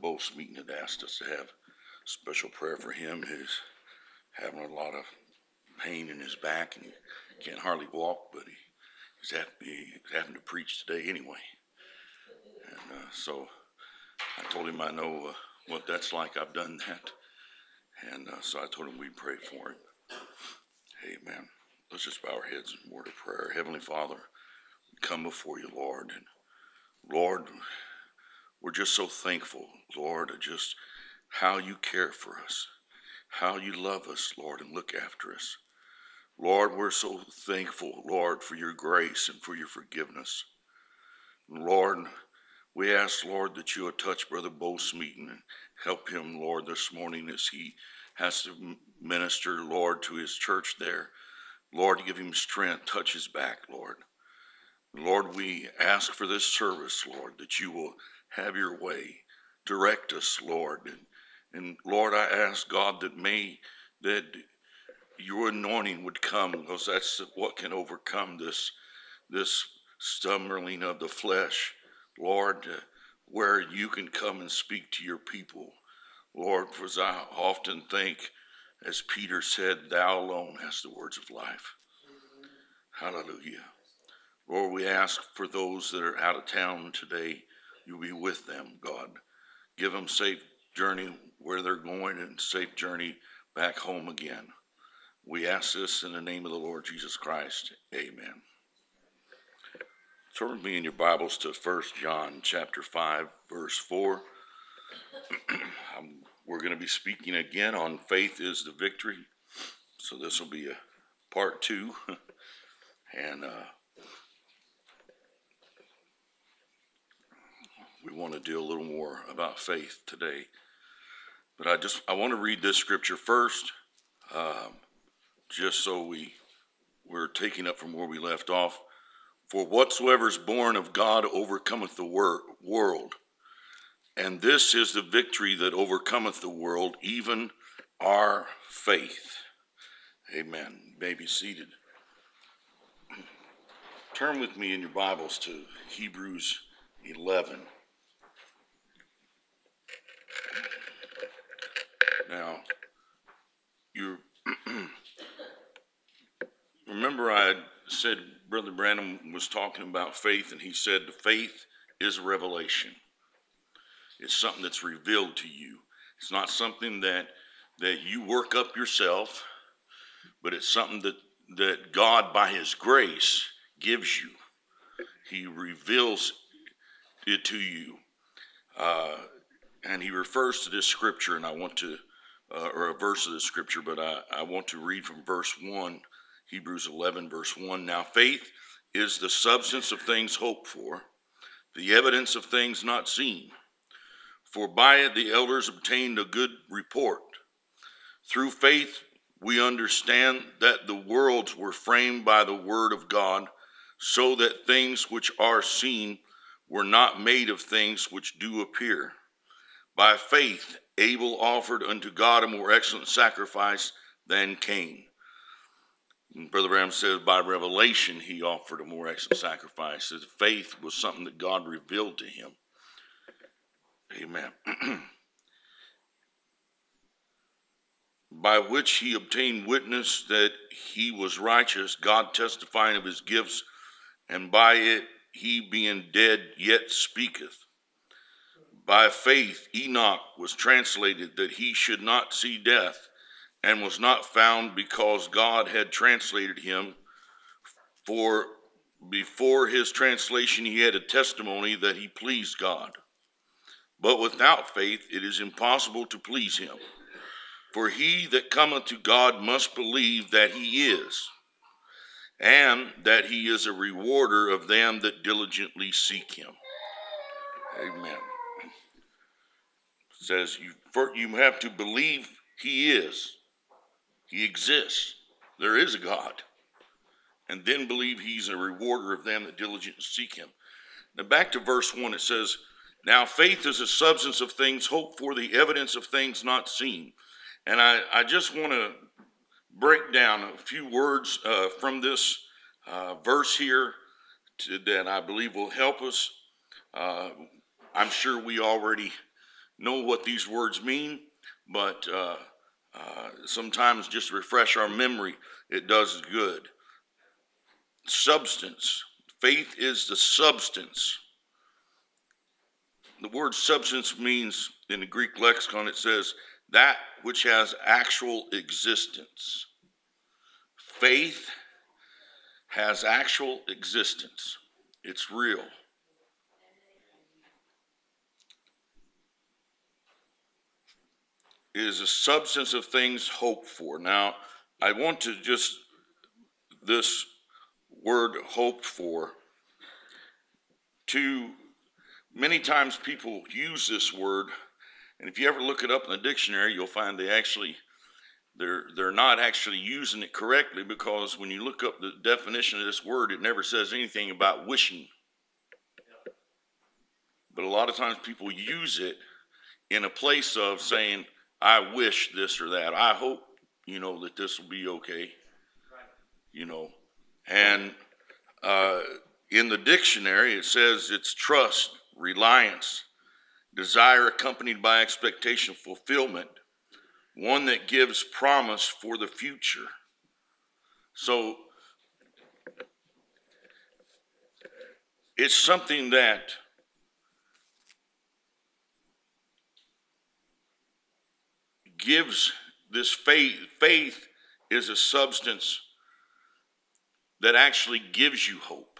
Smeaton had asked us to have special prayer for him. He's having a lot of pain in his back and he can't hardly walk, but he's having to preach today anyway. And so I told him I know what that's like. I've done that. And so I told him we'd pray for him. Amen. Let's just bow our heads in a word of prayer. Heavenly Father, we come before you, Lord. And Lord, we're just so thankful, Lord, of just how you care for us, how you love us, Lord, and look after us. Lord, we're so thankful, Lord, for your grace and for your forgiveness. And Lord, we ask, Lord, that you would touch Brother Bo Smeaton and help him, Lord, this morning as he has to minister, Lord, to his church there. Lord, give him strength, touch his back, Lord. Lord, we ask for this service, Lord, that you will have your way. Direct us, Lord. And Lord, I ask, God, that your anointing would come, because that's what can overcome this stumbling of the flesh, Lord, where you can come and speak to your people. Lord, for as I often think, as Peter said, thou alone hast the words of life. Hallelujah. Lord, we ask for those that are out of town today, you be with them, God. Give them safe journey where they're going and safe journey back home again. We ask this in the name of the Lord Jesus Christ. Amen. Turn with me in your Bibles to 1 John chapter 5, verse 4. We're going to be speaking again on faith is the victory. So this will be a part 2. And we want to deal a little more about faith today. But I want to read this scripture first, just so we're taking up from where we left off. For whatsoever is born of God overcometh the world. And this is the victory that overcometh the world, even our faith. Amen. You may be seated. Turn with me in your Bibles to Hebrews 11. Now, you remember I had said Brother Branham was talking about faith, and he said the faith is a revelation. It's something that's revealed to you. It's not something that you work up yourself, but it's something that God, by his grace, gives you. He reveals it to you. And he refers to this scripture, and I want to, or a verse of the scripture, but I want to read from verse 1, Hebrews 11, verse 1. Now faith is the substance of things hoped for, the evidence of things not seen. For by it the elders obtained a good report. Through faith we understand that the worlds were framed by the word of God, so that things which are seen were not made of things which do appear. By faith Abel offered unto God a more excellent sacrifice than Cain. And Brother Branham says by revelation he offered a more excellent sacrifice. His faith was something that God revealed to him. Amen. By which he obtained witness that he was righteous, God testifying of his gifts, and by it he being dead yet speaketh. By faith Enoch was translated that he should not see death, and was not found because God had translated him. For before his translation he had a testimony that he pleased God. But without faith it is impossible to please him. For he that cometh to God must believe that he is, and that he is a rewarder of them that diligently seek him. Amen. It says you have to believe he is. He exists. There is a God. And then believe he's a rewarder of them that diligently seek him. Now back to verse 1, it says, now faith is a substance of things hoped for, the evidence of things not seen. And I just want to break down a few words from this verse here that I believe will help us. I'm sure we already know what these words mean, but sometimes just to refresh our memory, it does good. Substance. Faith is the substance. The word substance means, in the Greek lexicon, it says, that which has actual existence. Faith has actual existence. It's real. It is a substance of things hoped for. Now, I want to just, this word hoped for, many times people use this word, and if you ever look it up in the dictionary, you'll find they're not actually using it correctly, because when you look up the definition of this word, it never says anything about wishing. But a lot of times people use it in a place of saying, I wish this or that. I hope, that this will be okay. And in the dictionary, it says it's trust, reliance, desire accompanied by expectation, fulfillment, one that gives promise for the future. So it's something that gives this faith. Faith is a substance that actually gives you hope.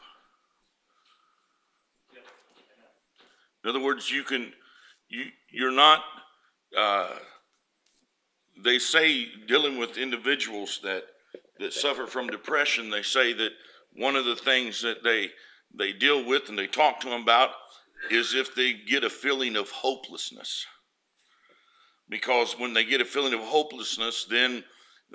In other words, you're not, they say, dealing with individuals that suffer from depression, they say that one of the things that they deal with and they talk to them about is if they get a feeling of hopelessness. Because when they get a feeling of hopelessness, then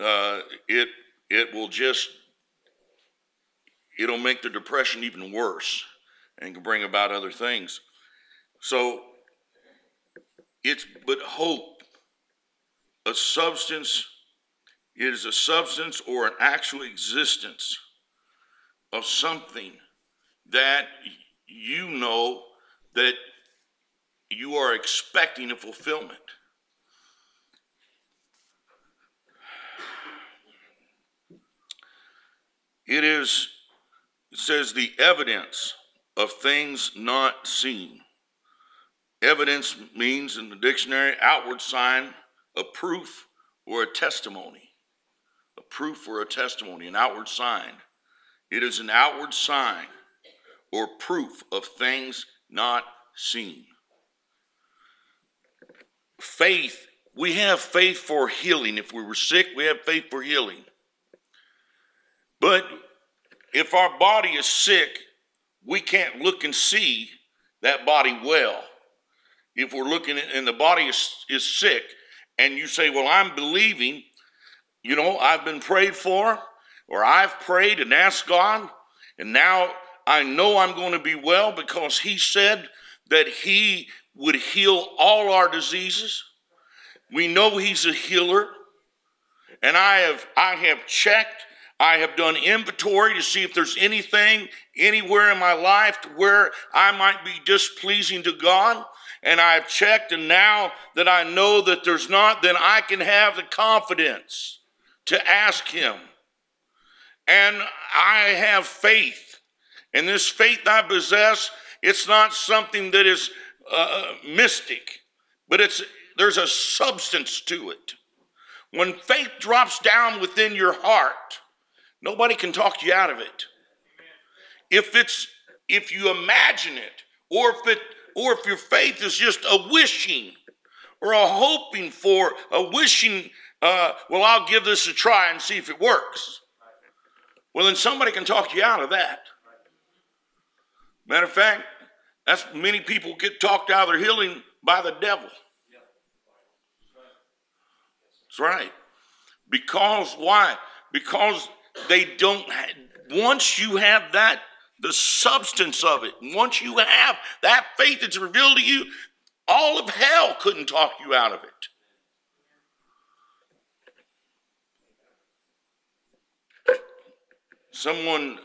it'll make the depression even worse and can bring about other things. So but hope, a substance, it is a substance or an actual existence of something that that you are expecting a fulfillment. It says the evidence of things not seen. Evidence means in the dictionary, outward sign, a proof or a testimony. A proof or a testimony, an outward sign. It is an outward sign or proof of things not seen. Faith, we have faith for healing. If we were sick, we have faith for healing. But if our body is sick, we can't look and see that body well. If we're looking and the body is sick, and you say, well, I'm believing, I've been prayed for, or I've prayed and asked God, and now I know I'm going to be well because he said that he would heal all our diseases. We know he's a healer, and I have checked. I have done inventory to see if there's anything anywhere in my life to where I might be displeasing to God. And I've checked, and now that I know that there's not, then I can have the confidence to ask him. And I have faith. And this faith I possess, it's not something that is mystic, but there's a substance to it. When faith drops down within your heart, nobody can talk you out of it. If you imagine it, or if your faith is just a wishing or a hoping for a wishing, well, I'll give this a try and see if it works. Well, then somebody can talk you out of that. Matter of fact, that's many people get talked out of their healing by the devil. That's right. Because why? Because they don't, once you have that, the substance of it, once you have that faith that's revealed to you, all of hell couldn't talk you out of it. Someone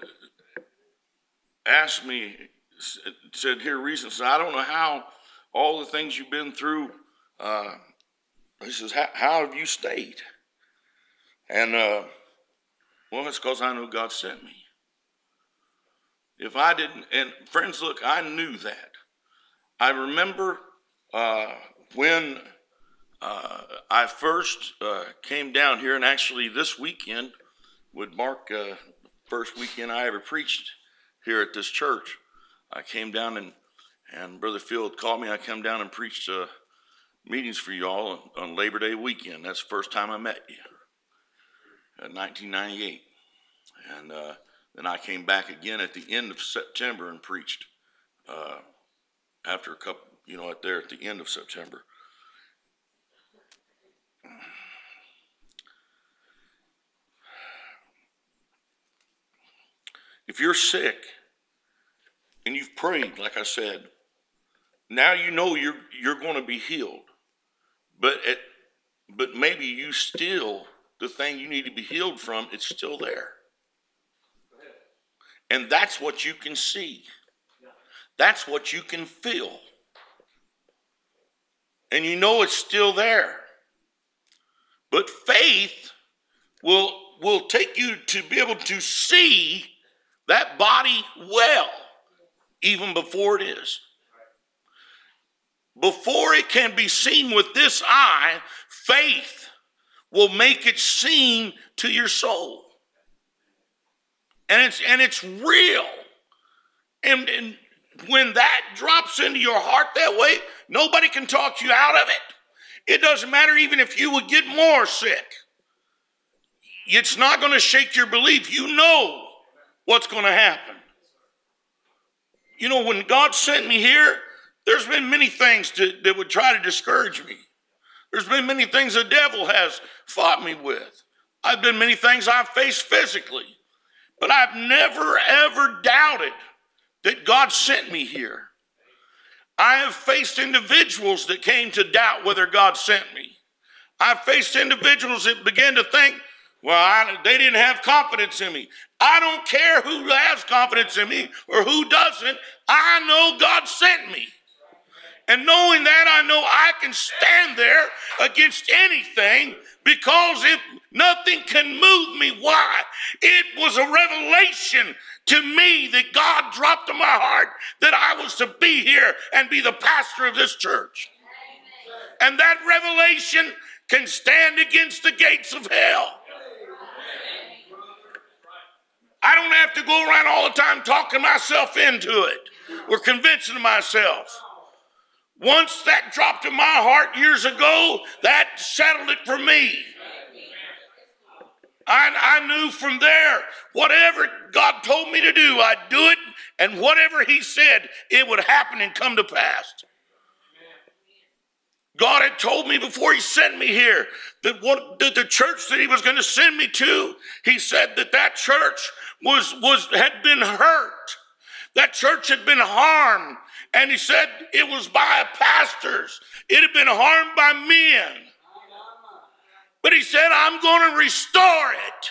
asked me, said here recently, I don't know how all the things you've been through, he says, how have you stayed? And, well, it's because I know God sent me. If I didn't, and friends, look, I knew that. I remember when I first came down here, and actually this weekend would mark the first weekend I ever preached here at this church. I came down and Brother Field called me. I come down and preached meetings for you all on Labor Day weekend. That's the first time I met you, in 1998. And then I came back again at the end of September and preached after a couple, at the end of September. If you're sick and you've prayed, like I said, now you know you're going to be healed. But maybe you still, the thing you need to be healed from, it's still there. And that's what you can see. That's what you can feel. And you know it's still there. But faith will take you to be able to see that body well, even before it is. Before it can be seen with this eye, faith will make it seen to your soul. And it's real. And when that drops into your heart that way, nobody can talk you out of it. It doesn't matter even if you would get more sick. It's not going to shake your belief. You know what's going to happen. When God sent me here, there's been many things that would try to discourage me. There's been many things the devil has fought me with. I've been many things I've faced physically. But I've never, ever doubted that God sent me here. I have faced individuals that came to doubt whether God sent me. I've faced individuals that began to think, they didn't have confidence in me. I don't care who has confidence in me or who doesn't. I know God sent me. And knowing that, I know I can stand there against anything because nothing can move me. Why? It was a revelation to me that God dropped in my heart that I was to be here and be the pastor of this church. And that revelation can stand against the gates of hell. I don't have to go around all the time talking myself into it or convincing myself. Once that dropped in my heart years ago, that settled it for me. I knew from there, whatever God told me to do, I'd do it, and whatever he said, it would happen and come to pass. God had told me before he sent me here that the church that he was going to send me to, he said that church had been hurt. That church had been harmed. And he said it was by pastors. It had been harmed by men. But he said, I'm going to restore it.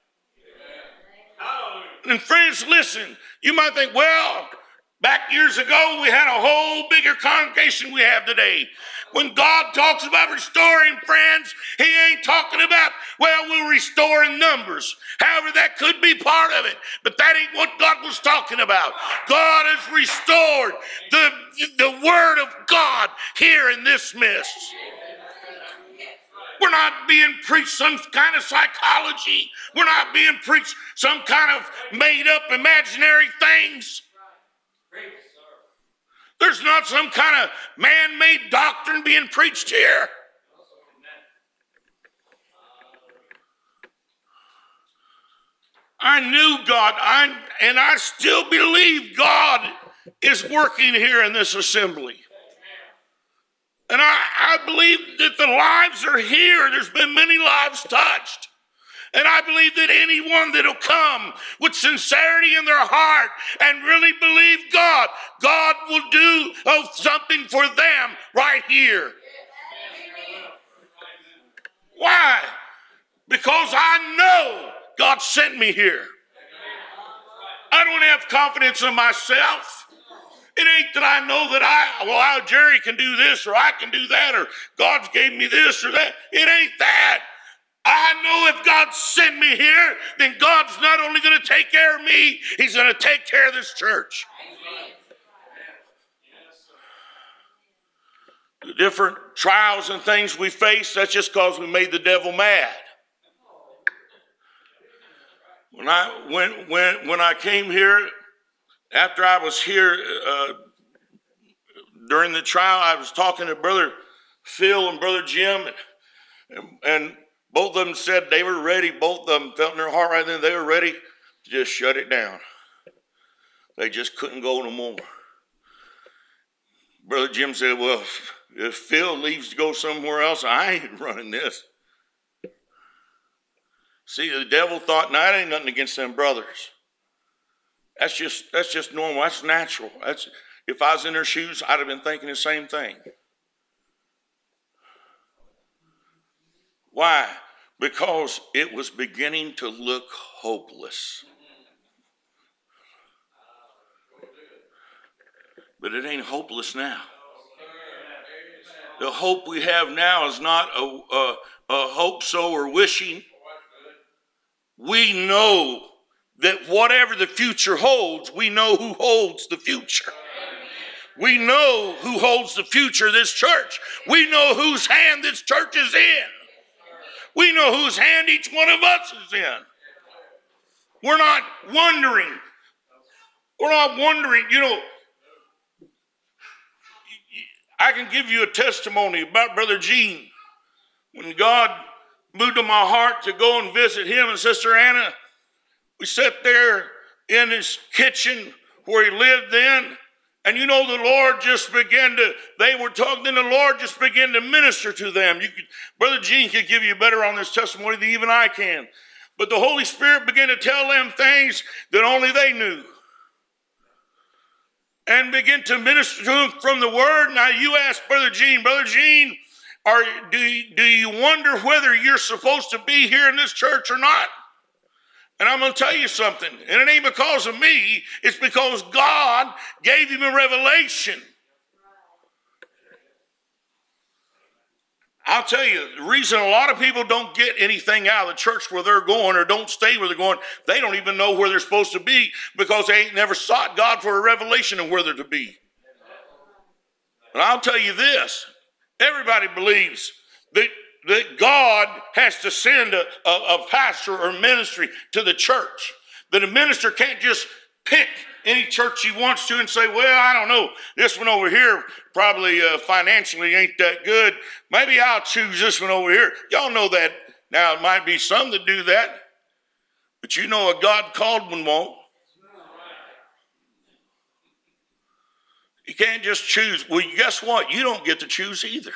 And friends, listen, you might think, back years ago, we had a whole bigger congregation we have today. When God talks about restoring, friends, he ain't talking about, we'll restore in numbers. However, that could be part of it. But that ain't what God was talking about. God has restored the word of God here in this midst. We're not being preached some kind of psychology. We're not being preached some kind of made-up imaginary things. There's not some kind of man-made doctrine being preached here. I knew God, and I still believe God is working here in this assembly. And I believe that the lives are here. There's been many lives touched. And I believe that anyone that'll come with sincerity in their heart and really believe God, God will do something for them right here. Why? Because I know God sent me here. I don't have confidence in myself. It ain't that I know that Jerry can do this or I can do that or God's gave me this or that. It ain't that. I know if God sent me here, then God's not only going to take care of me, he's going to take care of this church. The different trials and things we face, that's just because we made the devil mad. When I came here, after I was here during the trial, I was talking to Brother Phil and Brother Jim, and both of them said they were ready. Both of them felt in their heart right then they were ready to just shut it down. They just couldn't go no more. Brother Jim said, well, if Phil leaves to go somewhere else, I ain't running this. See, the devil thought, no, it ain't nothing against them brothers. That's just normal. That's natural. If I was in their shoes, I'd have been thinking the same thing. Why? Because it was beginning to look hopeless. But it ain't hopeless now. The hope we have now is not a hope so or wishing. We know that whatever the future holds, we know who holds the future. We know who holds the future of this church. We know whose hand this church is in. We know whose hand each one of us is in. We're not wondering. You know, I can give you a testimony about Brother Gene. When God moved on my heart to go and visit him and Sister Anna, we sat there in his kitchen where he lived then, and you know the Lord just began to, they were talking, and the Lord just began to minister to them. Brother Gene could give you better on this testimony than even I can. But the Holy Spirit began to tell them things that only they knew. And begin to minister to him from the Word. Now you ask Brother Gene, do you wonder whether you're supposed to be here in this church or not? And I'm going to tell you something. And it ain't because of me. It's because God gave him a revelation. I'll tell you, the reason a lot of people don't get anything out of the church where they're going or don't stay where they're going, they don't even know where they're supposed to be because they ain't never sought God for a revelation of where they're to be. And I'll tell you this, everybody believes that God has to send a pastor or ministry to the church. That a minister can't just pick any church he wants to and say, well, I don't know, this one over here probably financially ain't that good. Maybe I'll choose this one over here. Y'all know that. Now, it might be some that do that, but you know a God-called one won't. You can't just choose. Well, guess what? You don't get to choose either.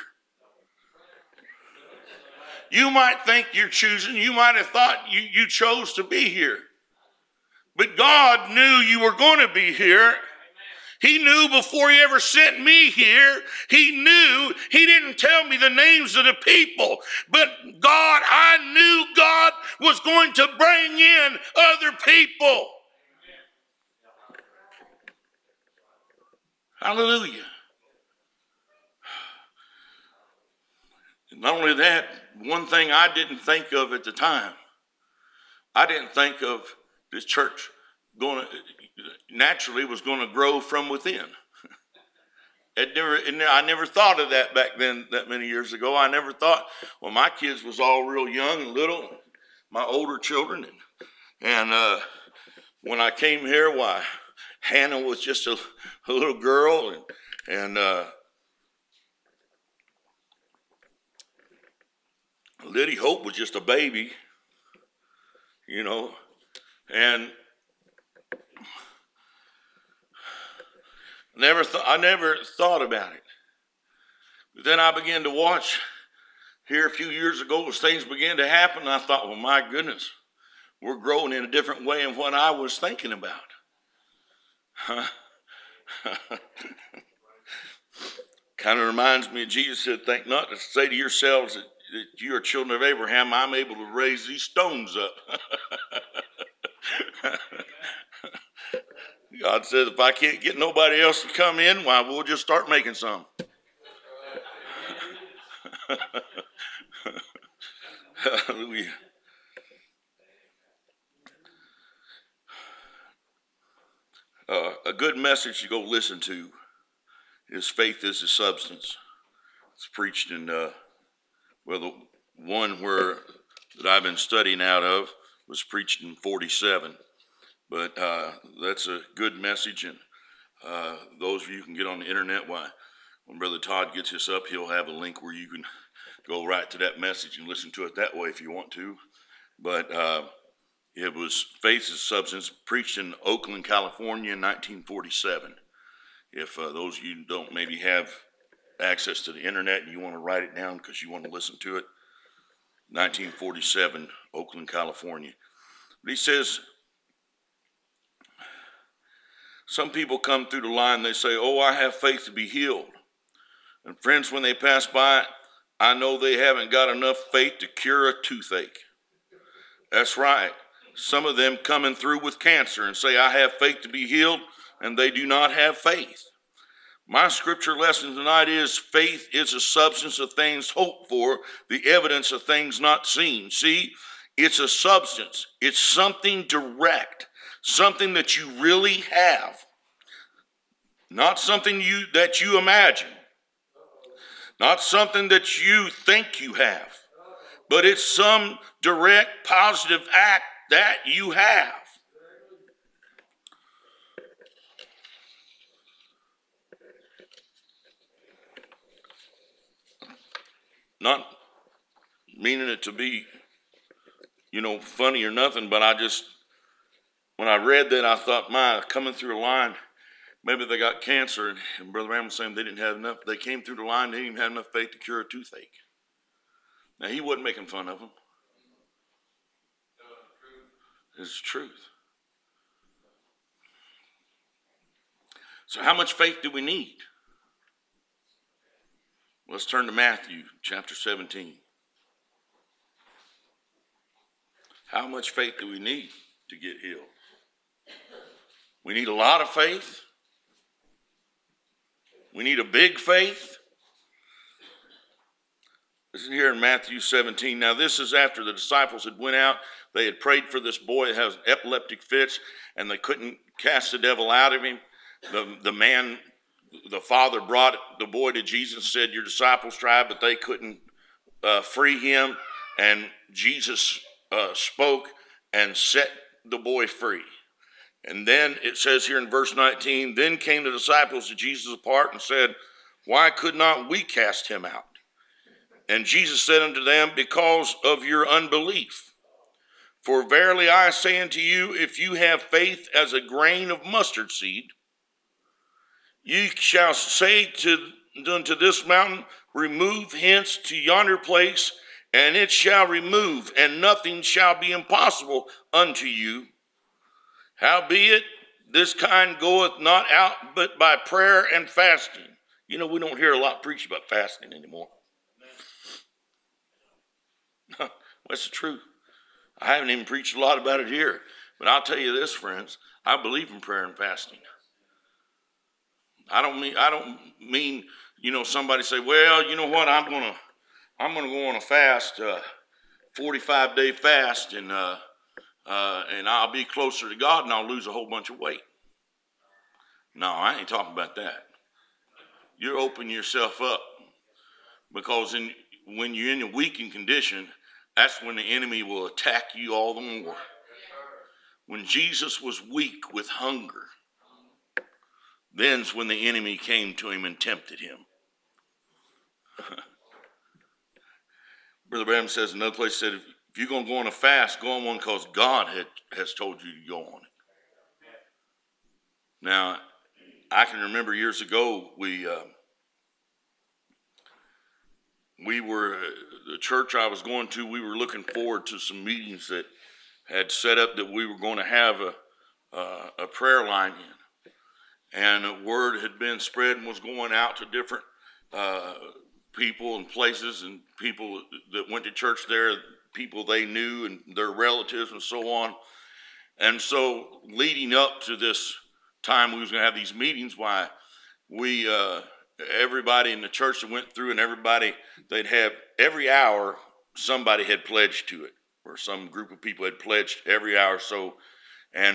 You might think you're choosing. You might have thought you chose to be here. But God knew you were going to be here. He knew before he ever sent me here. He knew. He didn't tell me the names of the people. But I knew God was going to bring in other people. Hallelujah. And not only that, one thing I didn't think of at the time, I didn't think of this church naturally was going to grow from within. I never thought of that back then, that many years ago. I never thought, well, my kids was all real young and little, my older children. And when I came here, why, Hannah was just a little girl, and Liddy Hope was just a baby, you know, and I never thought about it. But then I began to watch here a few years ago as things began to happen. I thought, well, my goodness, we're growing in a different way than what I was thinking about. Kind of reminds me of Jesus said, think not to say to yourselves that you are children of Abraham, I'm able to raise these stones up. God says, if I can't get nobody else to come in, why, we'll just start making some. Hallelujah. A good message to go listen to is Faith is the Substance. It's preached in, the one that I've been studying out of was preached in 47. But that's a good message, and those of you who can get on the internet, when Brother Todd gets this up, he'll have a link where you can go right to that message and listen to it that way if you want to. But it was Faith is Substance, preached in Oakland, California in 1947. If those of you don't maybe have access to the internet and you want to write it down because you want to listen to it, 1947, Oakland, California. But he says, some people come through the line, they say, oh, I have faith to be healed. And friends, when they pass by, I know they haven't got enough faith to cure a toothache. That's right. Some of them coming through with cancer and say, I have faith to be healed, and they do not have faith. My scripture lesson tonight is faith is a substance of things hoped for, the evidence of things not seen. See, it's a substance. It's something direct, something that you really have. Not something that you imagine. Not something that you think you have. But it's some direct positive act that you have. Not meaning it to be, funny or nothing, but when I read that, I thought, coming through a line, maybe they got cancer, and Brother Ram was saying they didn't have enough. They came through the line, they didn't even have enough faith to cure a toothache. Now, he wasn't making fun of them. It's the truth. So how much faith do we need? Let's turn to Matthew chapter 17. How much faith do we need to get healed? We need a lot of faith. We need a big faith. This is here in Matthew 17. Now this is after the disciples had went out. They had prayed for this boy that has epileptic fits, and they couldn't cast the devil out of him. The father brought the boy to Jesus and said, your disciples tried, but they couldn't free him. And Jesus spoke and set the boy free. And then it says here in verse 19, then came the disciples to Jesus apart and said, why could not we cast him out? And Jesus said unto them, because of your unbelief. For verily I say unto you, if you have faith as a grain of mustard seed, you shall say unto this mountain, remove hence to yonder place, and it shall remove, and nothing shall be impossible unto you. Howbeit, this kind goeth not out but by prayer and fasting. We don't hear a lot preached about fasting anymore. That's the truth. I haven't even preached a lot about it here. But I'll tell you this, friends. I believe in prayer and fasting. I don't mean, somebody say, well, you know what, I'm gonna go on a fast, 45-day fast, and I'll be closer to God and I'll lose a whole bunch of weight. No, I ain't talking about that. You're opening yourself up, because when you're in a weakened condition, that's when the enemy will attack you all the more. When Jesus was weak with hunger, then's when the enemy came to him and tempted him. Brother Branham says in another place, said, if you're going to go on a fast, go on one because God has told you to go on it. Now, I can remember years ago, the church I was going to, we were looking forward to some meetings that had set up that we were going to have a prayer line in. And a word had been spread and was going out to different people and places, and people that went to church there, people they knew and their relatives and so on. And so leading up to this time we was going to have these meetings, why we, everybody in the church that went through and everybody, they'd have every hour somebody had pledged to it, or some group of people had pledged every hour or so. And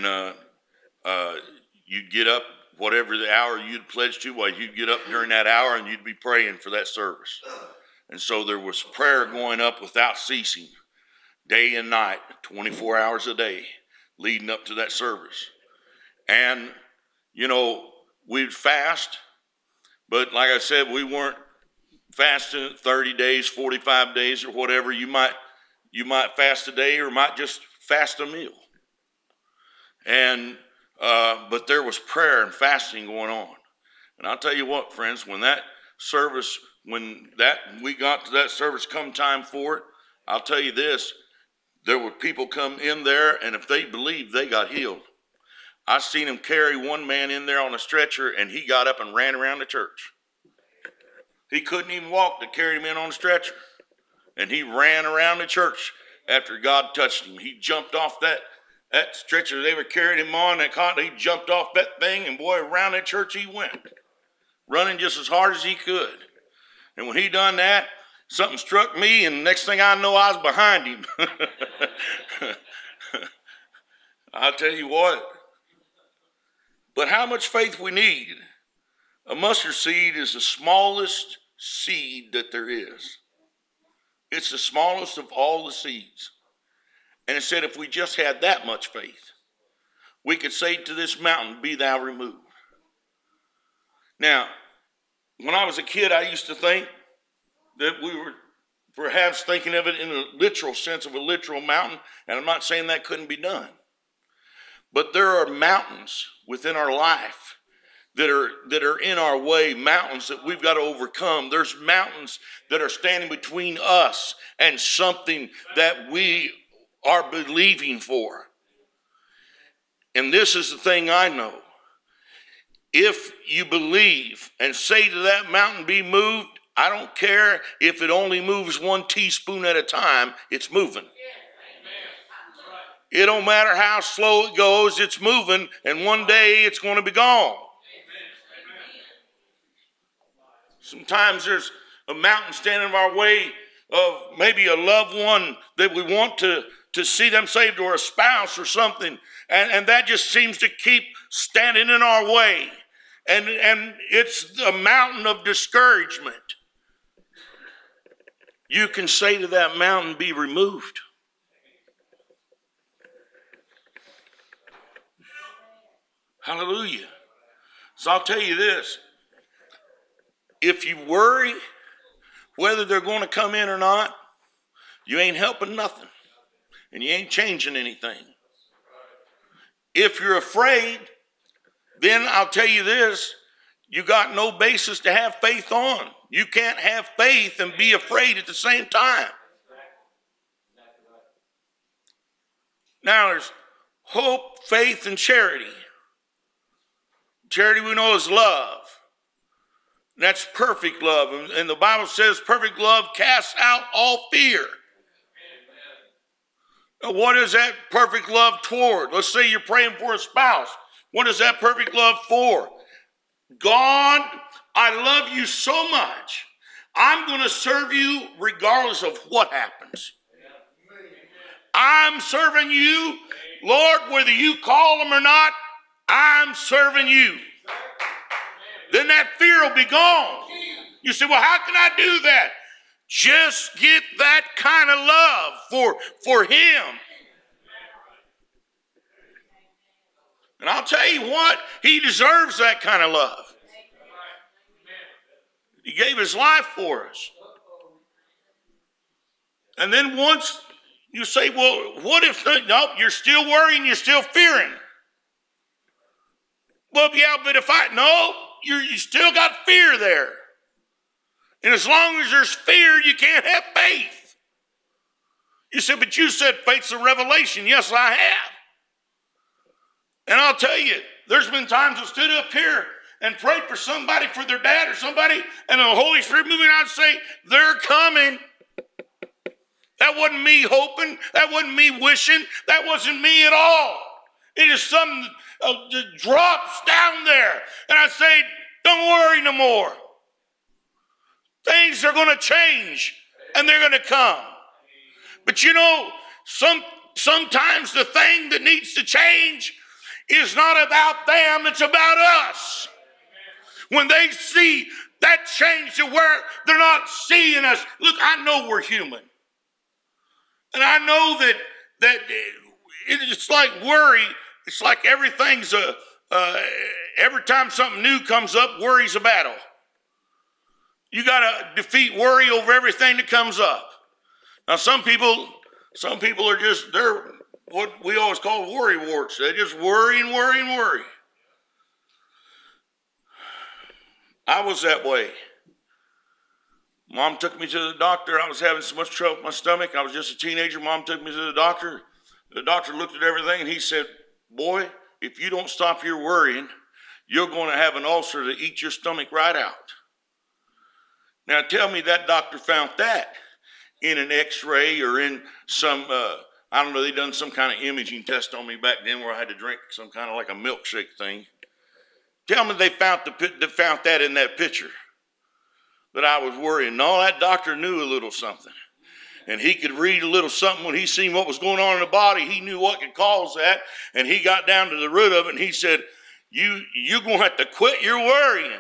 you'd get up, whatever the hour you'd pledged to, well, you'd get up during that hour and you'd be praying for that service. And so there was prayer going up without ceasing, day and night, 24 hours a day, leading up to that service. And, you know, we'd fast, but like I said, we weren't fasting 30 days, 45 days, or whatever. You might fast a day or might just fast a meal. And but there was prayer and fasting going on. And I'll tell you what, friends, when we got to that service come time for it, I'll tell you this, there were people come in there, and if they believed, they got healed. I seen him carry one man in there on a stretcher, and he got up and ran around the church. He couldn't even walk. They carried him in on a stretcher. And he ran around the church after God touched him. He jumped off that stretcher they were carrying him on, he jumped off that thing, and boy, around that church he went, running just as hard as he could. And when he done that, something struck me, and next thing I know, I was behind him. I'll tell you what. But how much faith we need. A mustard seed is the smallest seed that there is. It's the smallest of all the seeds. And it said if we just had that much faith, we could say to this mountain, be thou removed. Now, when I was a kid, I used to think that we were perhaps thinking of it in a literal sense of a literal mountain, and I'm not saying that couldn't be done. But there are mountains within our life that are in our way, mountains that we've got to overcome. There's mountains that are standing between us and something that we are believing for. And this is the thing I know. If you believe and say to that mountain, be moved, I don't care if it only moves 1 teaspoon at a time, it's moving. It don't matter how slow it goes, it's moving, and one day it's going to be gone. Sometimes there's a mountain standing in our way of maybe a loved one that we want to see them saved, or a spouse or something, and that just seems to keep standing in our way. And it's a mountain of discouragement. You can say to that mountain, be removed. Hallelujah. So I'll tell you this. If you worry whether they're going to come in or not, you ain't helping nothing. And you ain't changing anything. If you're afraid, then I'll tell you this, you got no basis to have faith on. You can't have faith and be afraid at the same time. Now there's hope, faith, and charity. Charity we know is love. That's perfect love. And the Bible says perfect love casts out all fear. Now, what is that perfect love toward? Let's say you're praying for a spouse. What is that perfect love for? God, I love you so much. I'm going to serve you regardless of what happens. I'm serving you, Lord, whether you call them or not, I'm serving you. Then that fear will be gone. You say, well, how can I do that? Just get that kind of love for him. And I'll tell you what, he deserves that kind of love. He gave his life for us. And then once you say, well, what if, no, you're still worrying, you're still fearing. Well, yeah, but you still got fear there. And as long as there's fear, you can't have faith. You said, but you said faith's a revelation. Yes, I have. And I'll tell you, there's been times I stood up here and prayed for somebody, for their dad or somebody, and the Holy Spirit moving out and say, they're coming. That wasn't me hoping. That wasn't me wishing. That wasn't me at all. It is something just drops down there. And I say, don't worry no more. Things are going to change and they're going to come. But you know, sometimes the thing that needs to change is not about them, it's about us. When they see that change to where they're not seeing us. Look, I know we're human. And I know that it's like worry. It's like everything's every time something new comes up, worry's a battle. You got to defeat worry over everything that comes up. Now, some people are they're what we always call worry warts. They just worry and worry and worry. I was that way. Mom took me to the doctor. I was having so much trouble with my stomach. I was just a teenager. Mom took me to the doctor. The doctor looked at everything and he said, boy, if you don't stop your worrying, you're going to have an ulcer to eat your stomach right out. Now tell me that doctor found that in an x-ray or in some, I don't know, they done some kind of imaging test on me back then where I had to drink some kind of like a milkshake thing. Tell me they found that in that picture that I was worrying. No, that doctor knew a little something. And he could read a little something when he seen what was going on in the body. He knew what could cause that. And he got down to the root of it and he said, you're going to have to quit your worrying.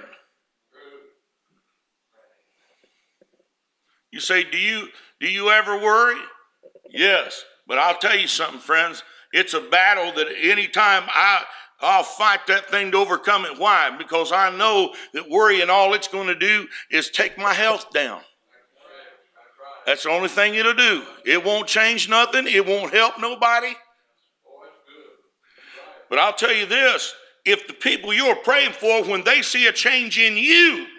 You say, do you ever worry? Yes. But I'll tell you something, friends. It's a battle that anytime I'll fight that thing to overcome it. Why? Because I know that worrying, all it's going to do is take my health down. That's the only thing it'll do. It won't change nothing. It won't help nobody. But I'll tell you this. If the people you're praying for, when they see a change in you,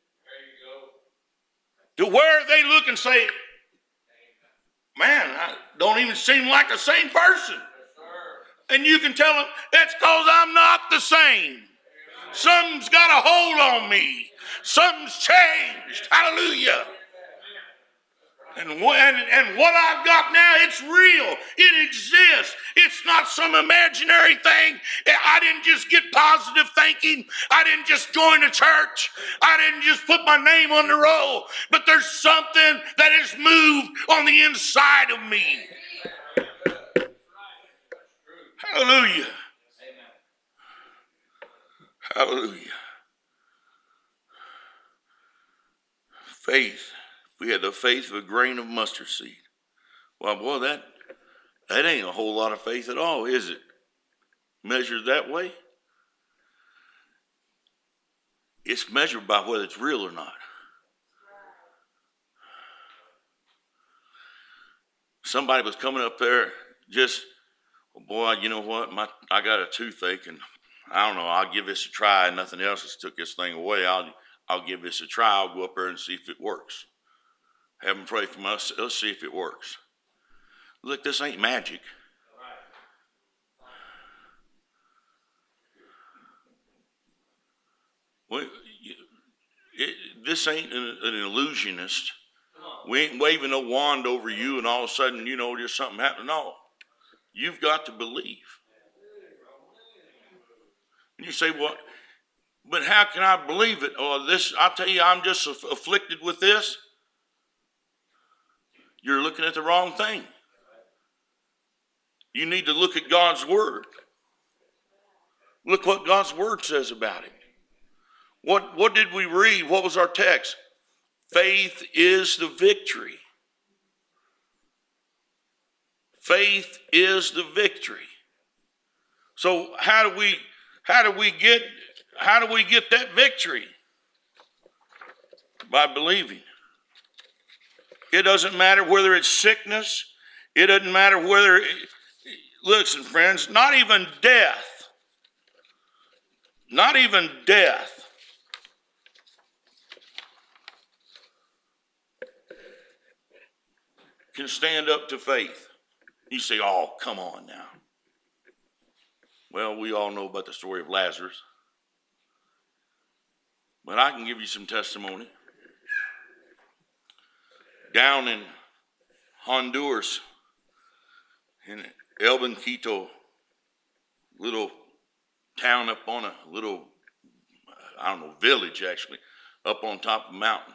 to where they look and say, man, I don't even seem like the same person. And you can tell them, that's because I'm not the same. Something's got a hold on me. Something's changed. Hallelujah. And what I've got now, it's real. It exists. It's not some imaginary thing. I didn't just get positive thinking. I didn't just join a church. I didn't just put my name on the roll. But there's something that has moved on the inside of me. Hallelujah. Hallelujah. Faith. We had the faith of a grain of mustard seed. Well, boy, that ain't a whole lot of faith at all, is it? Measured that way? It's measured by whether it's real or not. Somebody was coming up there just, well, boy, you know what? I got a toothache, and I don't know. I'll give this a try. Nothing else has took this thing away. I'll give this a try. I'll go up there and see if it works. Have them pray for us. Let's see if it works. Look, this ain't magic. This ain't an illusionist. We ain't waving a wand over you and all of a sudden, just something happened. No. You've got to believe. And you say, what? But how can I believe it? Or I'll tell you, I'm just afflicted with this. You're looking at the wrong thing. You need to look at God's word. Look what God's word says about it. What did we read? What was our text? Faith is the victory. Faith is the victory. So how do we get that victory? By believing. It doesn't matter whether it's sickness. It doesn't matter whether, listen, friends, not even death can stand up to faith. You say, oh, come on now. Well, we all know about the story of Lazarus. But I can give you some testimony. Down in Honduras, in El Banquito, little town up on a little, I don't know, village actually, up on top of a mountain.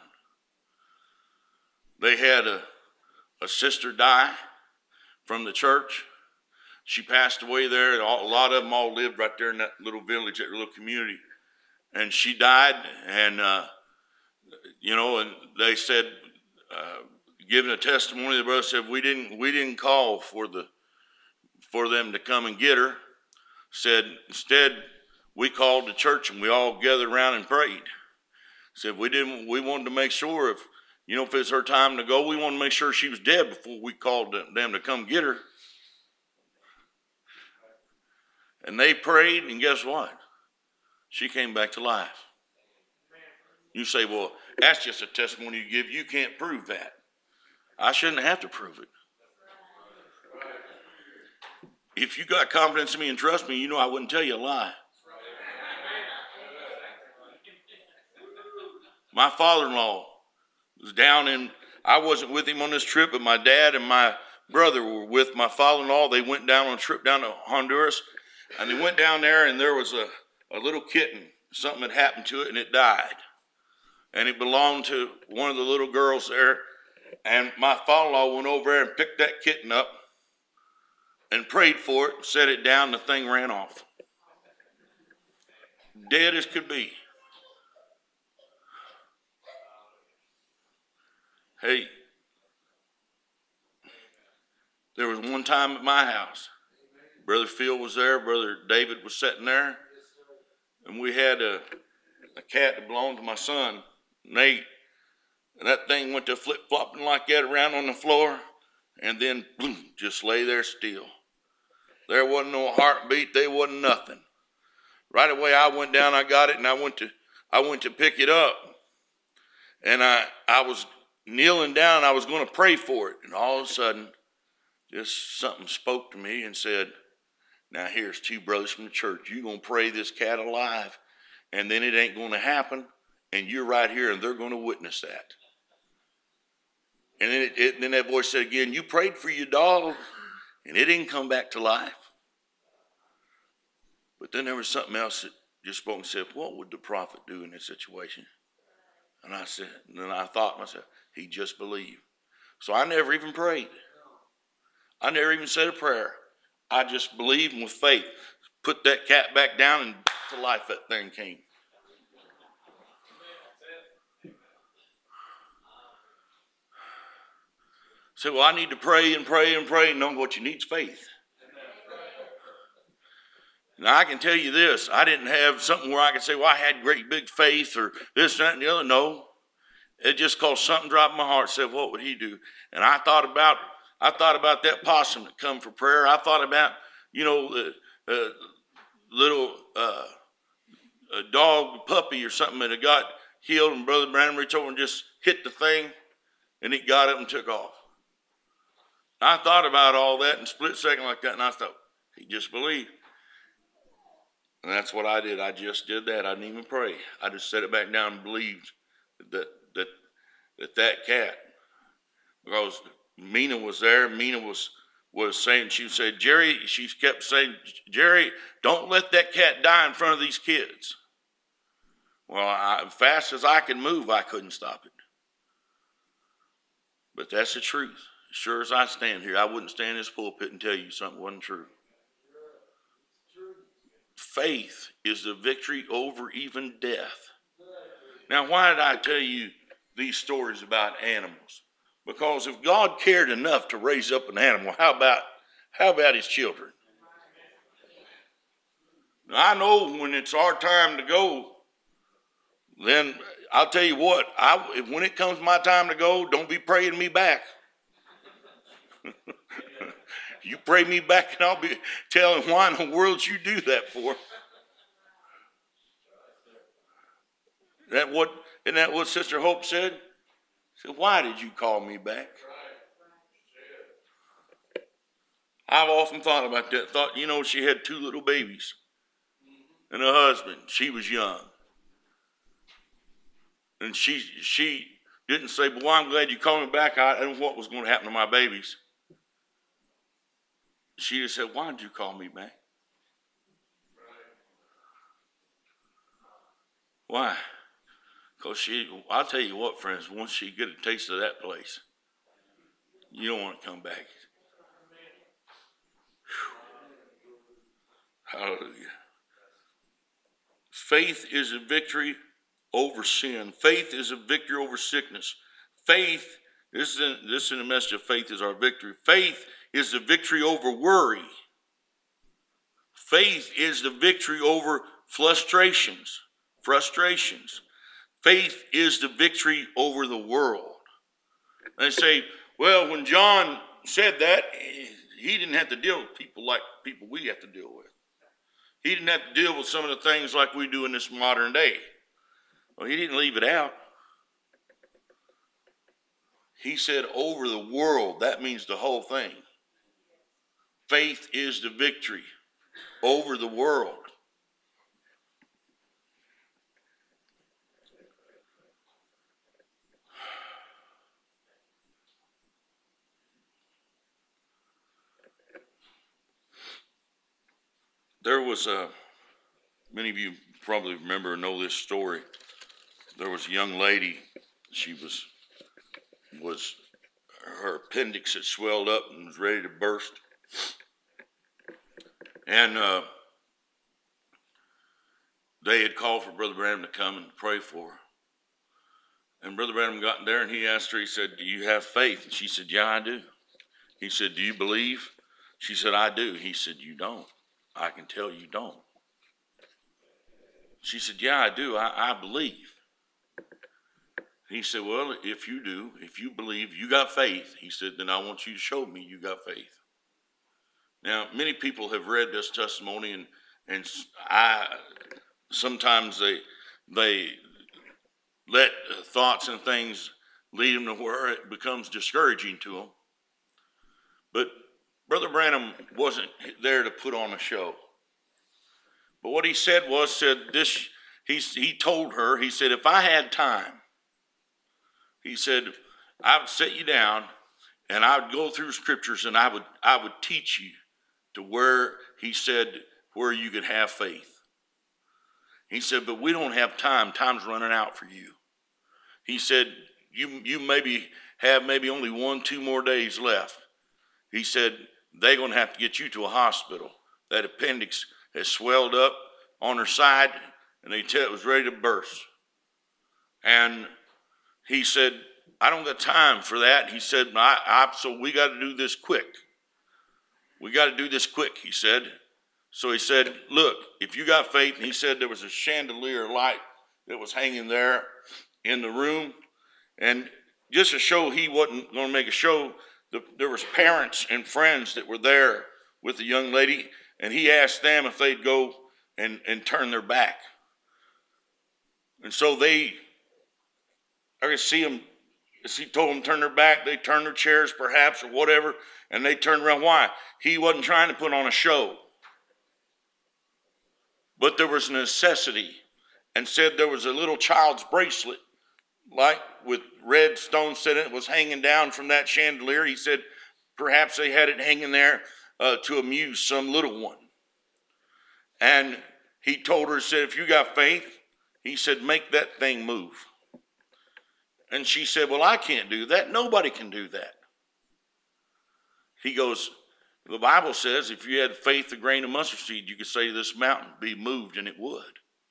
They had a sister die from the church. She passed away there. A lot of them all lived right there in that little village, that little community. And she died, and and they said, giving a testimony, the brother said, we didn't call for them to come and get her. Said instead we called the church and we all gathered around and prayed. Said we wanted to make sure if it's her time to go, we wanted to make sure she was dead before we called them to come get her. And they prayed, and guess what? She came back to life. You say, well, that's just a testimony you give. You can't prove that. I shouldn't have to prove it. If you got confidence in me and trust me, I wouldn't tell you a lie. My father-in-law was I wasn't with him on this trip, but my dad and my brother were with my father-in-law. They went down on a trip down to Honduras, and they went down there, and there was a little kitten. Something had happened to it, and it died. And it belonged to one of the little girls there. And my father-in-law went over there and picked that kitten up and prayed for it, set it down, and the thing ran off. Dead as could be. Hey, there was one time at my house, Brother Phil was there, Brother David was sitting there, and we had a cat that belonged to my son, Nate, and that thing went to flip-flopping like that around on the floor, and then boom, just lay there still. There wasn't no heartbeat, there wasn't nothing. Right away I went down, I got it, and I went to pick it up, and I was kneeling down, I was going to pray for it, and all of a sudden, just something spoke to me and said, now here's two brothers from the church. You're going to pray this cat alive, and then it ain't going to happen, and you're right here, and they're going to witness that. And then that voice said again, you prayed for your dog, and it didn't come back to life. But then there was something else that just spoke and said, what would the prophet do in this situation? And I thought to myself, he just believed. So I never even prayed. I never even said a prayer. I just believed with faith. Put that cat back down, and to life that thing came. Say, well, I need to pray and pray and pray. No, what you need is faith. Now, I can tell you this. I didn't have something where I could say, well, I had great big faith or this, that, and the other. No. It just caused something dropped in my heart. Said, what would he do? And I thought about that possum that come for prayer. I thought about, the little a dog puppy or something that had got healed, and Brother Brandon reached over and just hit the thing, and it got up and took off. I thought about all that in a split second like that, and I thought, he just believed. And that's what I did. I just did that. I didn't even pray. I just set it back down and believed that cat, because Mina was there. Mina was saying, she said, Jerry, she kept saying, Jerry, don't let that cat die in front of these kids. Well, as fast as I could move, I couldn't stop it. But that's the truth. As sure as I stand here, I wouldn't stand in this pulpit and tell you something wasn't true. Faith is the victory over even death. Now, why did I tell you these stories about animals? Because if God cared enough to raise up an animal, how about his children? Now, I know when it's our time to go, then I'll tell you what, when it comes my time to go, don't be praying me back. You pray me back and I'll be telling why in the world you do that for. Isn't that what Sister Hope said? She said, why did you call me back? I've often thought about that. She had 2 little babies and a husband. She was young. And she didn't say, boy, I'm glad you called me back. I didn't know what was going to happen to my babies. She just said, why did you call me back? Why? Because I'll tell you what, friends, once she get a taste of that place, you don't want to come back. Whew. Hallelujah. Faith is a victory over sin. Faith is a victory over sickness. Faith, this is a message of faith is our victory. Faith is the victory over worry. Faith is the victory over frustrations. Faith is the victory over the world. They say, well, when John said that, he didn't have to deal with people like people we have to deal with. He didn't have to deal with some of the things like we do in this modern day. Well, he didn't leave it out. He said over the world. That means the whole thing. Faith is the victory over the world. There was many of you probably remember or know this story. There was a young lady. She was her appendix had swelled up and was ready to burst. And they had called for Brother Branham to come and pray for her. And Brother Branham got in there and he asked her, he said, do you have faith? And she said, yeah, I do. He said, do you believe? She said, I do. He said, you don't. I can tell you don't. She said, yeah, I do. I believe. He said, well, if you do, if you believe, you got faith. He said, then I want you to show me you got faith. Now, many people have read this testimony, and sometimes they let thoughts and things lead them to where it becomes discouraging to them. But Brother Branham wasn't there to put on a show. But what he said this. He told her, he said, if I had time, he said, I would sit you down and I would go through scriptures and I would teach you to where, he said, where you could have faith. He said, but we don't have time. Time's running out for you. He said, you maybe have only 1-2 more days left. He said, they're going to have to get you to a hospital. That appendix has swelled up on her side, and they tell it was ready to burst. And he said, I don't got time for that. He said, so we got to do this quick. We got to do this quick, he said. So he said, look, if you got faith, and he said there was a chandelier light that was hanging there in the room. And just to show he wasn't going to make a show, there was parents and friends that were there with the young lady, and he asked them if they'd go and turn their back. And so I could see them, as he told them to turn their back, they turned their chairs perhaps or whatever, and they turned around. Why? He wasn't trying to put on a show. But there was a necessity, and said there was a little child's bracelet, like with red stones set in it, was hanging down from that chandelier. He said perhaps they had it hanging there to amuse some little one. And he told her, said, if you got faith, he said, make that thing move. And she said, well, I can't do that. Nobody can do that. He goes, the Bible says if you had faith, a grain of mustard seed, you could say to this mountain, be moved, and it would.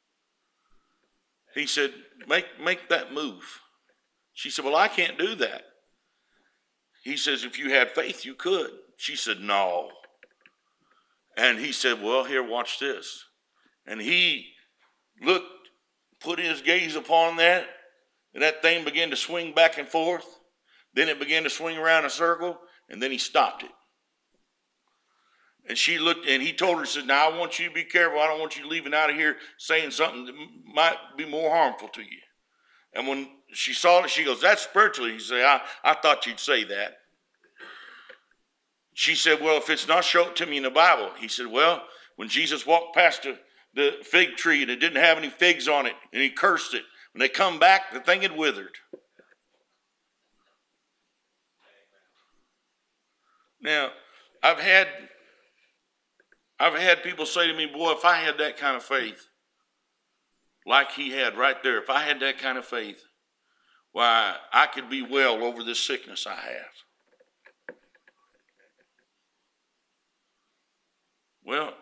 He said, make that move. She said, well, I can't do that. He says, if you had faith, you could. She said, no. And he said, well, here, watch this. And he put his gaze upon that, and that thing began to swing back and forth. Then it began to swing around in a circle, and then he stopped it. And she looked, and he told her, he said, now I want you to be careful. I don't want you leaving out of here saying something that might be more harmful to you. And when she saw it, she goes, that's spiritually. He said, I thought you'd say that. She said, well, if it's not shown to me in the Bible. He said, well, when Jesus walked past the fig tree and it didn't have any figs on it, and he cursed it, when they come back, the thing had withered. Now, I've had people say to me, boy, if I had that kind of faith, like he had right there, if I had that kind of faith, why, I could be well over this sickness I have. Well,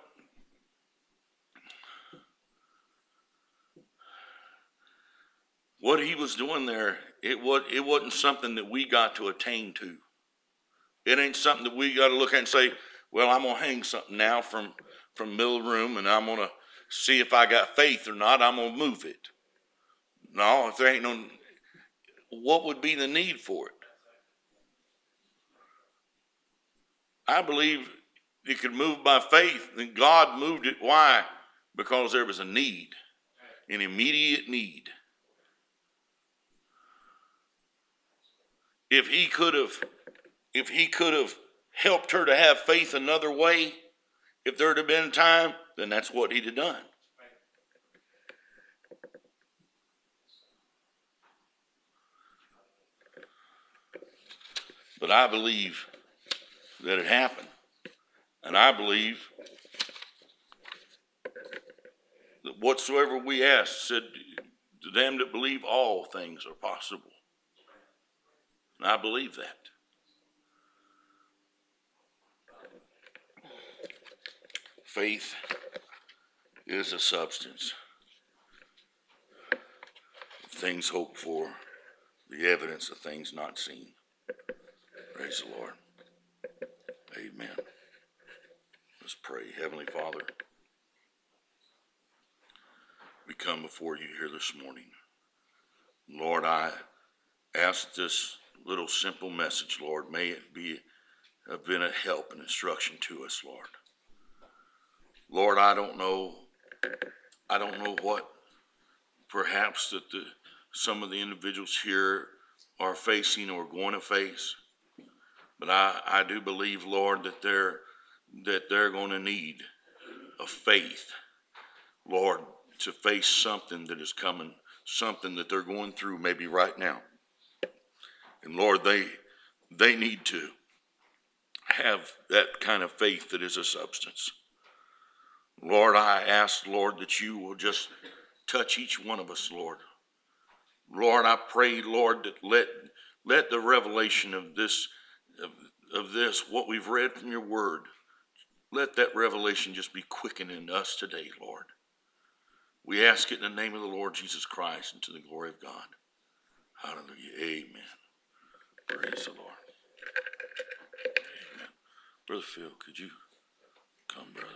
what he was doing there, it wasn't something that we got to attain to. It ain't something that we got to look at and say, well, I'm going to hang something now from middle of the room, and I'm going to see if I got faith or not. I'm going to move it. No, if there ain't no, what would be the need for it? I believe it could move by faith, and God moved it. Why? Because there was a need, an immediate need. If he could have helped her to have faith another way, if there'd have been time, then that's what he'd have done. But I believe that it happened. And I believe that whatsoever we ask, said, to them that believe, all things are possible. And I believe that. Faith is a substance of things hoped for, the evidence of things not seen. Praise the Lord. Amen. Let's pray. Heavenly Father, we come before you here this morning. Lord, I ask this little simple message, Lord, may it have been a help and instruction to us, Lord. Lord, I don't know what perhaps that some of the individuals here are facing or going to face, but I do believe, Lord, that they're going to need a faith, Lord, to face something that is coming, something that they're going through maybe right now. And Lord, they need to have that kind of faith that is a substance. Lord, I ask, Lord, that you will just touch each one of us, Lord. Lord, I pray, Lord, that let the revelation of this, what we've read from your word, let that revelation just be quickened in us today, Lord. We ask it in the name of the Lord Jesus Christ and to the glory of God. Hallelujah. Amen. Praise the Lord. Amen. Brother Phil, could you come, brother?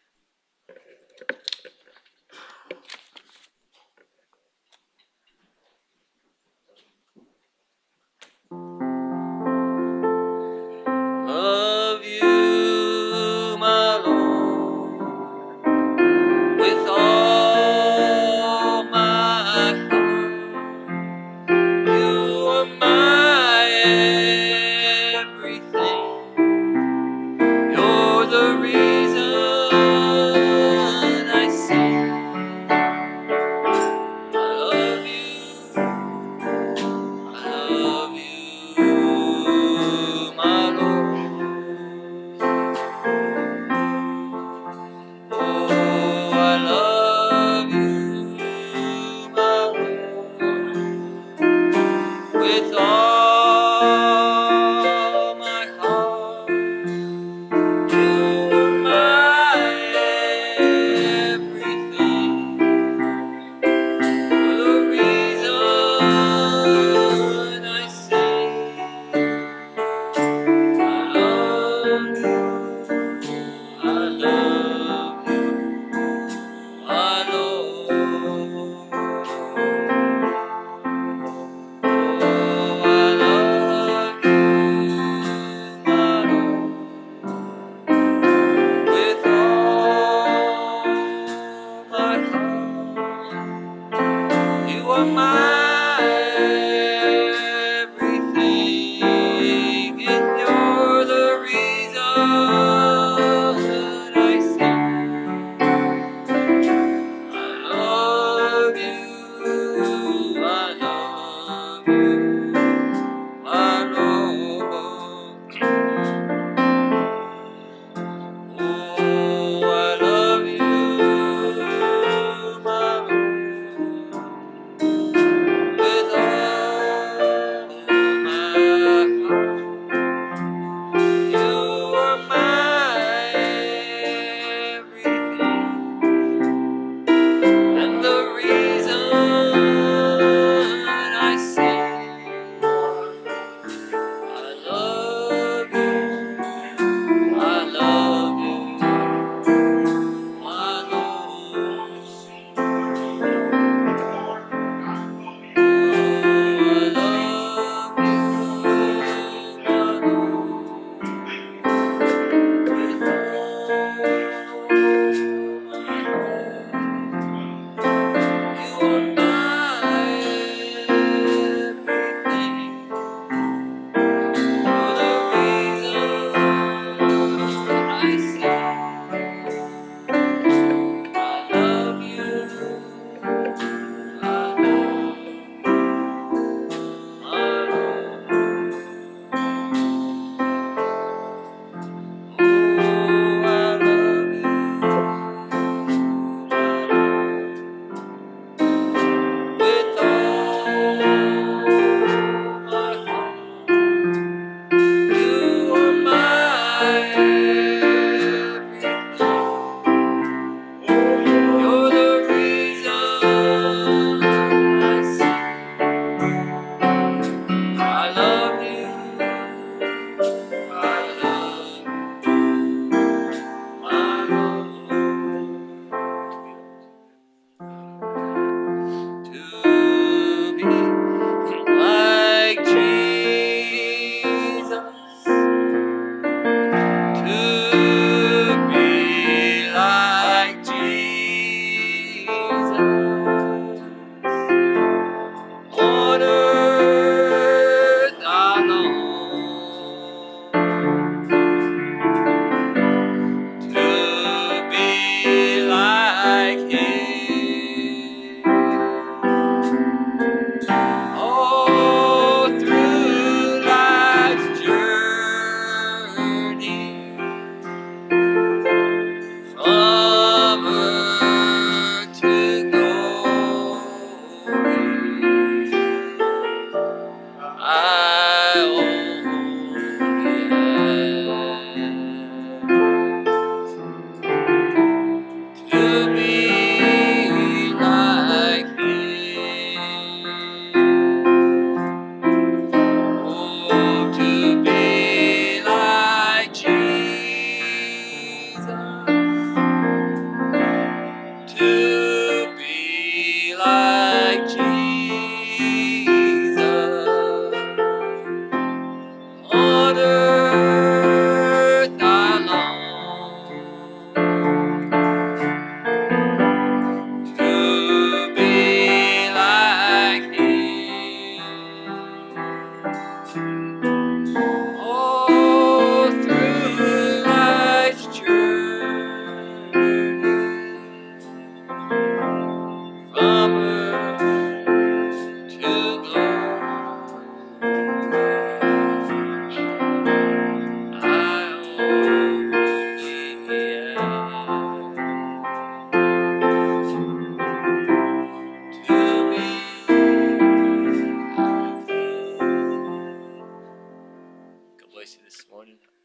Love you, my Lord, with all my heart. You are my everything. You're the reason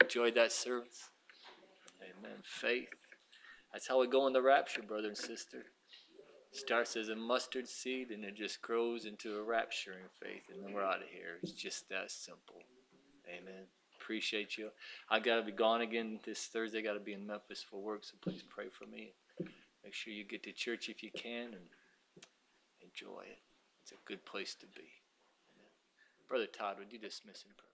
enjoyed that service. Amen. Faith. That's how we go in the rapture, brother and sister. Starts as a mustard seed and it just grows into a rapturing faith, and then we're out of here. It's just that simple. Amen. Appreciate you. I got to be gone again this Thursday. Got to be in Memphis for work, so please pray for me. Make sure you get to church if you can and enjoy it. It's a good place to be. Amen. Brother Todd, would you dismiss in prayer?